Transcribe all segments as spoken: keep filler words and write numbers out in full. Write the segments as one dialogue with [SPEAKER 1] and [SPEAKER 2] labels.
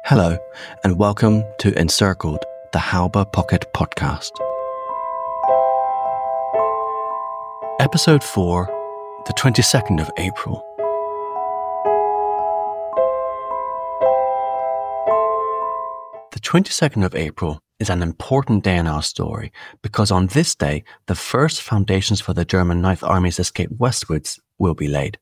[SPEAKER 1] Hello, and welcome to Encircled, the Halber Pocket Podcast. Episode four, the twenty-second of April. The twenty-second of April is an important day in our story because on this day, the first foundations for the German Ninth Army's escape westwards will be laid.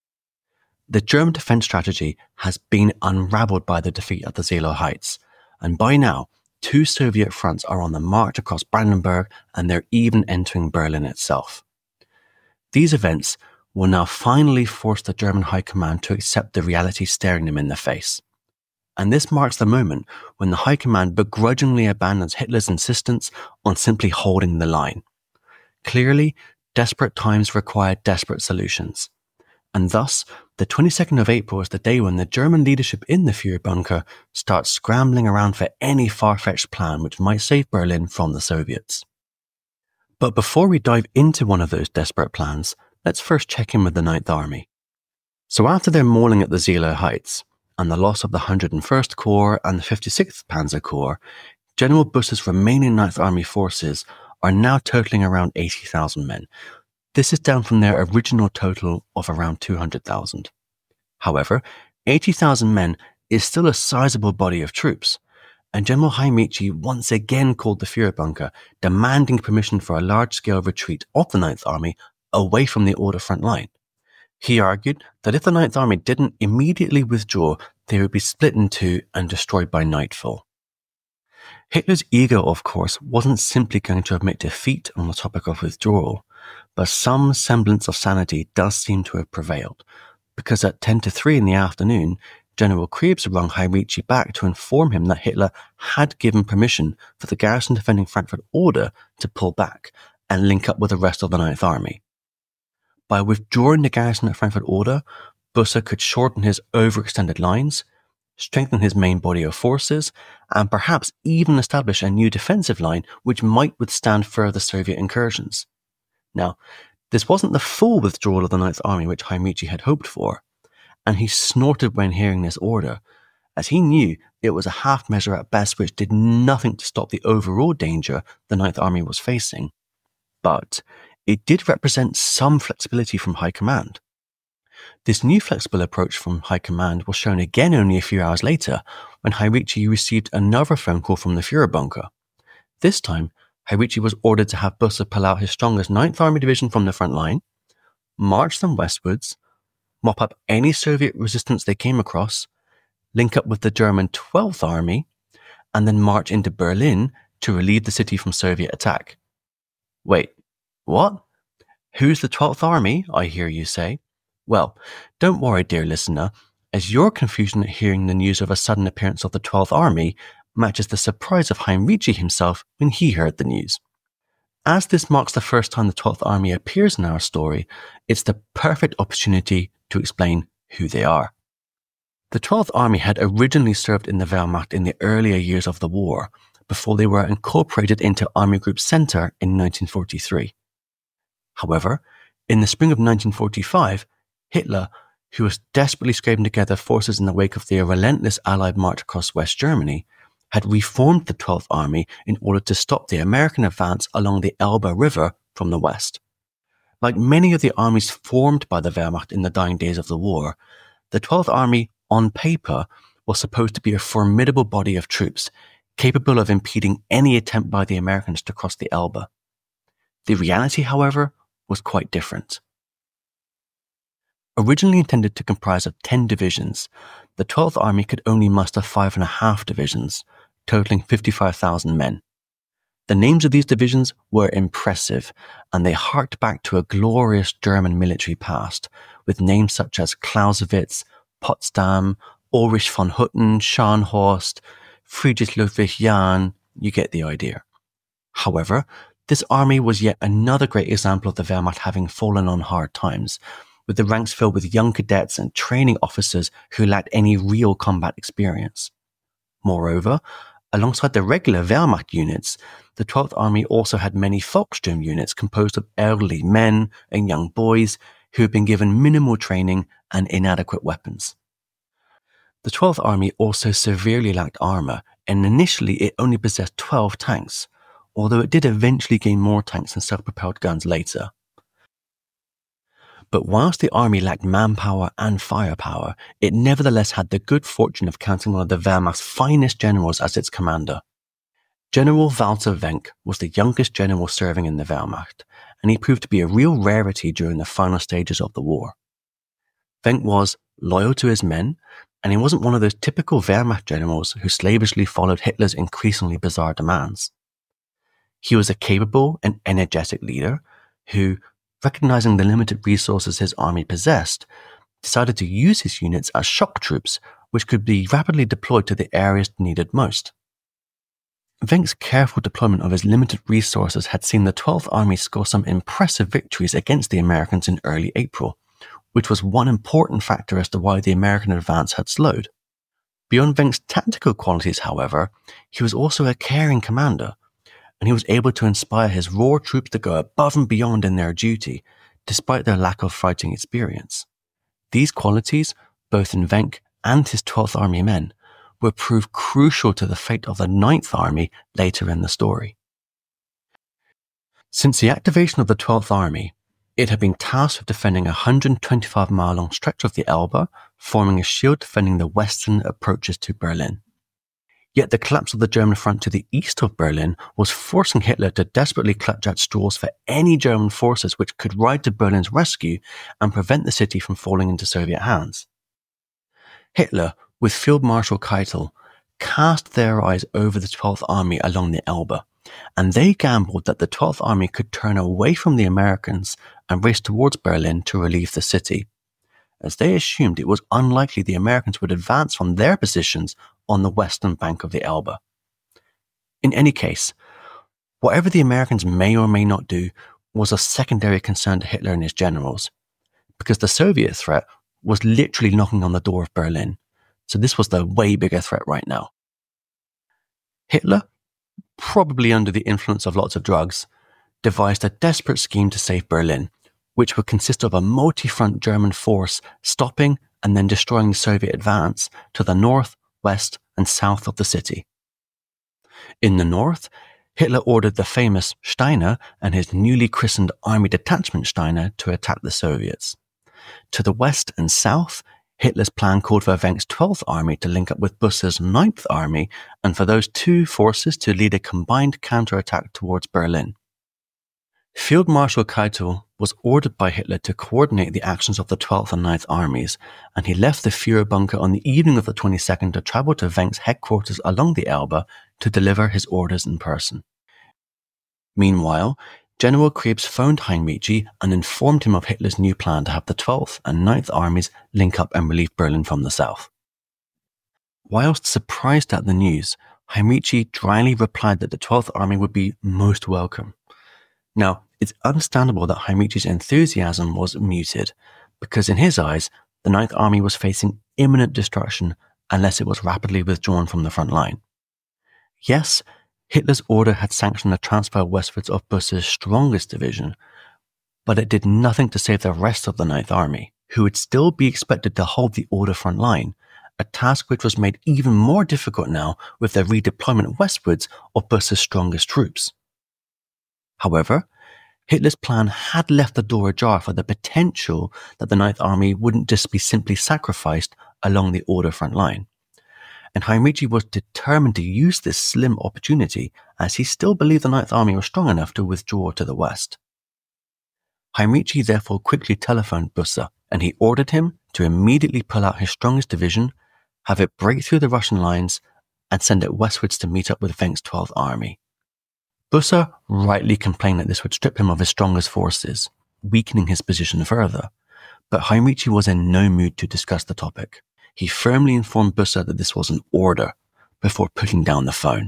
[SPEAKER 1] The German defense strategy has been unraveled by the defeat at the Zelo Heights, and by now, two Soviet fronts are on the march across Brandenburg and they're even entering Berlin itself. These events will now finally force the German High Command to accept the reality staring them in the face. And this marks the moment when the High Command begrudgingly abandons Hitler's insistence on simply holding the line. Clearly, desperate times require desperate solutions. And thus, the twenty-second of April is the day when the German leadership in the Führerbunker starts scrambling around for any far-fetched plan which might save Berlin from the Soviets. But before we dive into one of those desperate plans, let's first check in with the Ninth Army. So after their mauling at the Zelo Heights, and the loss of the one hundred first Corps and the fifty-sixth Panzer Corps, General Busse's remaining Ninth Army forces are now totaling around eighty thousand men. This is down from their original total of around two hundred thousand. However, eighty thousand men is still a sizable body of troops, and General Heinrici once again called the Führerbunker, demanding permission for a large-scale retreat of the Ninth Army away from the Order front line. He argued that if the Ninth Army didn't immediately withdraw, they would be split in two and destroyed by nightfall. Hitler's ego, of course, wasn't simply going to admit defeat on the topic of withdrawal, but some semblance of sanity does seem to have prevailed, because at ten to three in the afternoon, General Krebs rung Heinrici back to inform him that Hitler had given permission for the garrison defending Frankfurt Oder to pull back and link up with the rest of the Ninth Army. By withdrawing the garrison at Frankfurt Oder, Busse could shorten his overextended lines, strengthen his main body of forces, and perhaps even establish a new defensive line which might withstand further Soviet incursions. Now, this wasn't the full withdrawal of the Ninth Army which Heinrici had hoped for, and he snorted when hearing this order, as he knew it was a half measure at best which did nothing to stop the overall danger the Ninth Army was facing. But it did represent some flexibility from High Command. This new flexible approach from High Command was shown again only a few hours later when Heinrici received another phone call from the Führerbunker. This time, Heinrici was ordered to have Busse pull out his strongest Ninth Army Division from the front line, march them westwards, mop up any Soviet resistance they came across, link up with the German twelfth Army, and then march into Berlin to relieve the city from Soviet attack. Wait, what? Who's the twelfth Army, I hear you say? Well, don't worry, dear listener, as your confusion at hearing the news of a sudden appearance of the twelfth Army matches the surprise of Heinrici himself when he heard the news. As this marks the first time the twelfth Army appears in our story, it's the perfect opportunity to explain who they are. The twelfth Army had originally served in the Wehrmacht in the earlier years of the war, before they were incorporated into Army Group Center in nineteen forty-three. However, in the spring of nineteen forty-five, Hitler, who was desperately scraping together forces in the wake of their relentless Allied march across West Germany, had reformed the twelfth Army in order to stop the American advance along the Elbe River from the west. Like many of the armies formed by the Wehrmacht in the dying days of the war, the twelfth Army, on paper, was supposed to be a formidable body of troops, capable of impeding any attempt by the Americans to cross the Elbe. The reality, however, was quite different. Originally intended to comprise of ten divisions, the twelfth Army could only muster five and a half divisions, totaling fifty-five thousand men. The names of these divisions were impressive, and they harked back to a glorious German military past, with names such as Clausewitz, Potsdam, Ulrich von Hutten, Scharnhorst, Friedrich Ludwig Jahn, you get the idea. However, this army was yet another great example of the Wehrmacht having fallen on hard times, with the ranks filled with young cadets and training officers who lacked any real combat experience. Moreover, alongside the regular Wehrmacht units, the twelfth Army also had many Volkssturm units composed of elderly men and young boys who had been given minimal training and inadequate weapons. The twelfth Army also severely lacked armour, and initially it only possessed twelve tanks, although it did eventually gain more tanks and self-propelled guns later. But whilst the army lacked manpower and firepower, it nevertheless had the good fortune of counting one of the Wehrmacht's finest generals as its commander. General Walter Wenck was the youngest general serving in the Wehrmacht, and he proved to be a real rarity during the final stages of the war. Wenck was loyal to his men, and he wasn't one of those typical Wehrmacht generals who slavishly followed Hitler's increasingly bizarre demands. He was a capable and energetic leader who, recognizing the limited resources his army possessed, decided to use his units as shock troops, which could be rapidly deployed to the areas needed most. Wenck's careful deployment of his limited resources had seen the twelfth Army score some impressive victories against the Americans in early April, which was one important factor as to why the American advance had slowed. Beyond Wenck's tactical qualities, however, he was also a caring commander, and he was able to inspire his raw troops to go above and beyond in their duty, despite their lack of fighting experience. These qualities, both in Wenck and his twelfth Army men, would prove crucial to the fate of the ninth Army later in the story. Since the activation of the twelfth Army, it had been tasked with defending a one hundred twenty-five mile long stretch of the Elbe, forming a shield defending the western approaches to Berlin. Yet the collapse of the German front to the east of Berlin was forcing Hitler to desperately clutch at straws for any German forces which could ride to Berlin's rescue and prevent the city from falling into Soviet hands. Hitler, with Field Marshal Keitel, cast their eyes over the twelfth Army along the Elbe, and they gambled that the twelfth Army could turn away from the Americans and race towards Berlin to relieve the city, as they assumed it was unlikely the Americans would advance from their positions on the western bank of the Elbe. In any case, whatever the Americans may or may not do was a secondary concern to Hitler and his generals, because the Soviet threat was literally knocking on the door of Berlin, so this was the way bigger threat right now. Hitler, probably under the influence of lots of drugs, devised a desperate scheme to save Berlin, which would consist of a multi-front German force stopping and then destroying the Soviet advance to the north, west, and south of the city. In the north, Hitler ordered the famous Steiner and his newly christened Army Detachment Steiner to attack the Soviets. To the west and south, Hitler's plan called for Wenck's twelfth Army to link up with Busse's ninth Army and for those two forces to lead a combined counterattack towards Berlin. Field Marshal Keitel was ordered by Hitler to coordinate the actions of the twelfth and ninth Armies, and he left the Führer bunker on the evening of the twenty-second to travel to Wenck's headquarters along the Elbe to deliver his orders in person. Meanwhile, General Krebs phoned Heinrici and informed him of Hitler's new plan to have the twelfth and ninth Armies link up and relieve Berlin from the south. Whilst surprised at the news, Heinrici dryly replied that the twelfth Army would be most welcome. Now, it's understandable that Heinrici's enthusiasm was muted, because in his eyes, the ninth Army was facing imminent destruction unless it was rapidly withdrawn from the front line. Yes, Hitler's order had sanctioned the transfer westwards of Busse's strongest division, but it did nothing to save the rest of the ninth Army, who would still be expected to hold the order front line, a task which was made even more difficult now with the redeployment westwards of Busse's strongest troops. However, Hitler's plan had left the door ajar for the potential that the ninth Army wouldn't just be simply sacrificed along the order front line. And Heinrici was determined to use this slim opportunity, as he still believed the ninth Army was strong enough to withdraw to the west. Heinrici therefore quickly telephoned Busse, and he ordered him to immediately pull out his strongest division, have it break through the Russian lines, and send it westwards to meet up with Wenck's twelfth Army. Busse rightly complained that this would strip him of his strongest forces, weakening his position further, but Heinrici was in no mood to discuss the topic. He firmly informed Busse that this was an order before putting down the phone.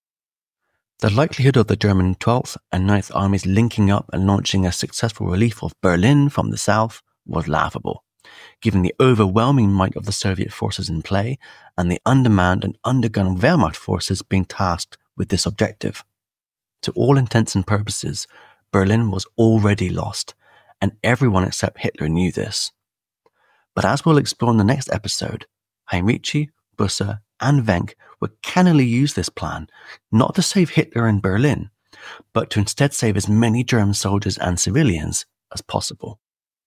[SPEAKER 1] The likelihood of the German twelfth and ninth Armies linking up and launching a successful relief of Berlin from the south was laughable, given the overwhelming might of the Soviet forces in play and the undermanned and undergunned Wehrmacht forces being tasked with this objective. To all intents and purposes, Berlin was already lost, and everyone except Hitler knew this. But as we'll explore in the next episode, Heinrici, Busse, and Wenck would cannily use this plan not to save Hitler in Berlin, but to instead save as many German soldiers and civilians as possible.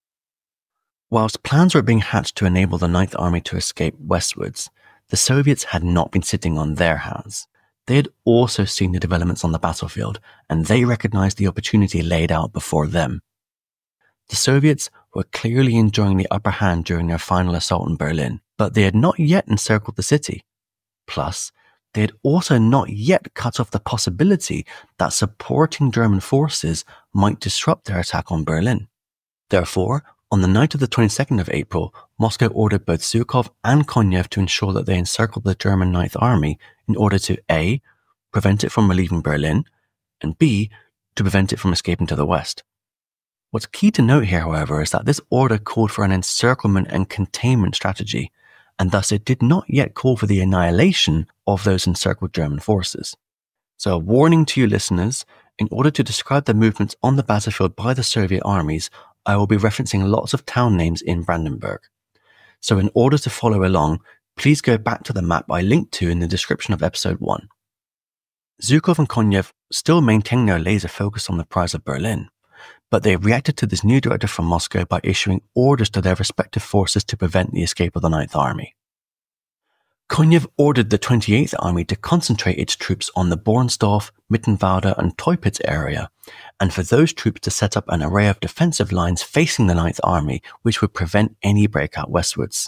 [SPEAKER 1] Whilst plans were being hatched to enable the Ninth Army to escape westwards, the Soviets had not been sitting on their hands. They had also seen the developments on the battlefield, and they recognized the opportunity laid out before them. The Soviets were clearly enjoying the upper hand during their final assault in Berlin, but they had not yet encircled the city. Plus, they had also not yet cut off the possibility that supporting German forces might disrupt their attack on Berlin. Therefore, on the night of the twenty-second of April, Moscow ordered both Zhukov and Konyev to ensure that they encircled the German Ninth Army in order to A. prevent it from relieving Berlin, and B. to prevent it from escaping to the west. What's key to note here, however, is that this order called for an encirclement and containment strategy, and thus it did not yet call for the annihilation of those encircled German forces. So a warning to you listeners, in order to describe the movements on the battlefield by the Soviet armies, I will be referencing lots of town names in Brandenburg. So in order to follow along, please go back to the map I linked to in the description of episode one. Zhukov and Konyev still maintained their laser focus on the prize of Berlin, but they reacted to this new directive from Moscow by issuing orders to their respective forces to prevent the escape of the Ninth Army. Konyev ordered the twenty-eighth Army to concentrate its troops on the Bornsdorf, Mittenwalde and Teupitz area, and for those troops to set up an array of defensive lines facing the Ninth Army, which would prevent any breakout westwards.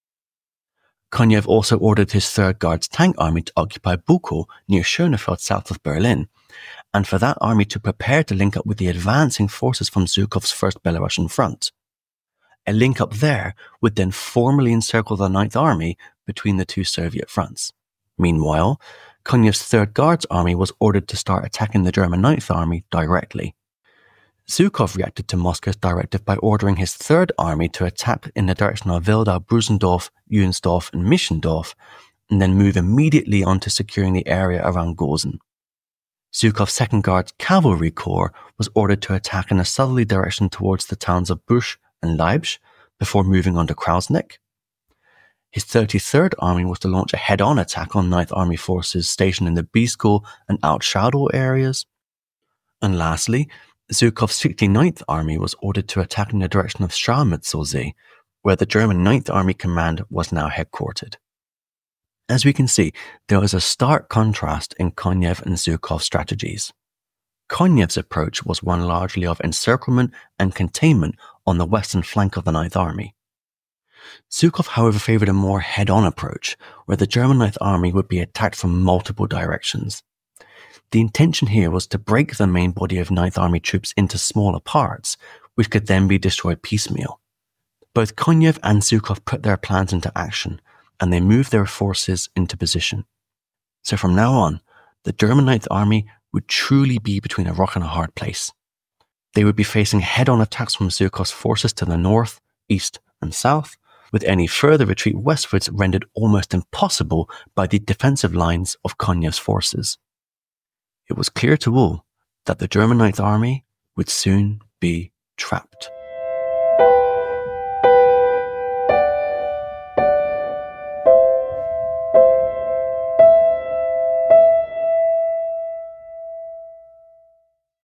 [SPEAKER 1] Konyev also ordered his third Guards Tank Army to occupy Buchow near Schönefeld south of Berlin, and for that army to prepare to link up with the advancing forces from Zhukov's First Belarusian Front. A link up there would then formally encircle the Ninth Army between the two Soviet fronts. Meanwhile, Konyev's third Guards Army was ordered to start attacking the German Ninth Army directly. Zhukov reacted to Moscow's directive by ordering his third Army to attack in the direction of Wildau, Brusendorf, Jünsdorf and Mischendorf, and then move immediately on to securing the area around Gorzen. Zhukov's second Guards Cavalry Corps was ordered to attack in a southerly direction towards the towns of Busch and Leibsch before moving on to Krausnick. His thirty-third Army was to launch a head-on attack on Ninth Army forces stationed in the Bieskul and Altschadl areas. And lastly, Zhukov's fifty-ninth Army was ordered to attack in the direction of Scharmützelsee, where the German Ninth Army Command was now headquartered. As we can see, there was a stark contrast in Konyev and Zhukov's strategies. Konyev's approach was one largely of encirclement and containment on the western flank of the Ninth Army. Zhukov, however, favoured a more head-on approach, where the German Ninth Army would be attacked from multiple directions. The intention here was to break the main body of Ninth Army troops into smaller parts, which could then be destroyed piecemeal. Both Konyev and Zhukov put their plans into action, and they moved their forces into position. So from now on, the German Ninth Army would truly be between a rock and a hard place. They would be facing head-on attacks from Zhukov's forces to the north, east and south, with any further retreat westwards rendered almost impossible by the defensive lines of Konyev's forces. It was clear to all that the German Ninth Army would soon be trapped.